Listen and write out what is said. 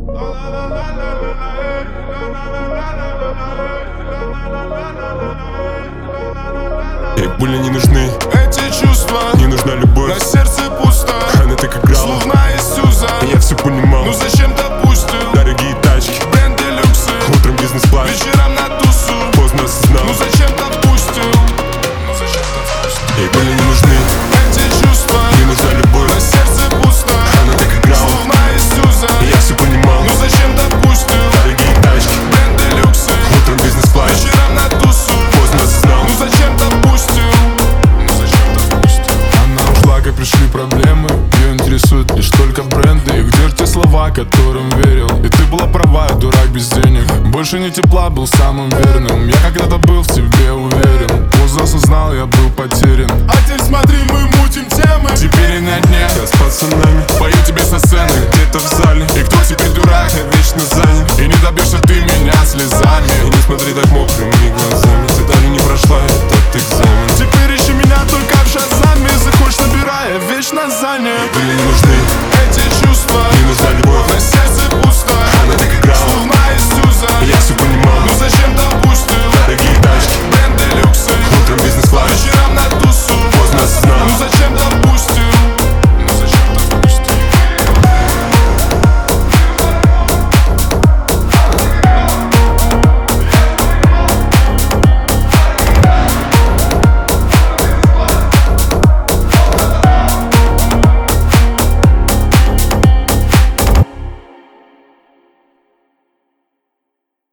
Ей, были не нужны эти чувства, не нужна любовь. на сердце пусто, Она так играла, словно из Сюза. я все понимал. Ну зачем допустил Дорогие тачки, бренды люксы, утром бизнес-класс, вечером на тусу. поздно осознал. Ну зачем допустил, ну зачем допустил. Ей, были не нужны Эти чувства, не нужна любовь. на сердце пусто, Она так играла, словно из Сюза. я все понимал. Ну зачем допустил Дорогие тачки, бренды люксы, утром бизнес-класс, вечером на тусу. поздно осознал. Ну зачем допустил, ну зачем допустил. Она ушла, как пришли проблемы. Ее интересуют лишь только бренды. И где же те слова, которым верил? И ты была права, я дурак без денег. Больше не тепла, был самым верным. Я когда-то был в тебе уверен. Поздно осознал, я был потерян. А теперь смотри, мы мутим темы. Теперь и на дне Я с пацанами, пою тебе со сцены. где-то в зале. И кто теперь дурак? Я вечно занят. И не добьешься ты меня И слезами. не смотри так мокрыми глазами. Ты даже не прошла этот экзамен. Теперь ищи меня только в шазаме. Захочешь, набирая, вечно занят. Были не нужны Эти чувства, не нужна любовь.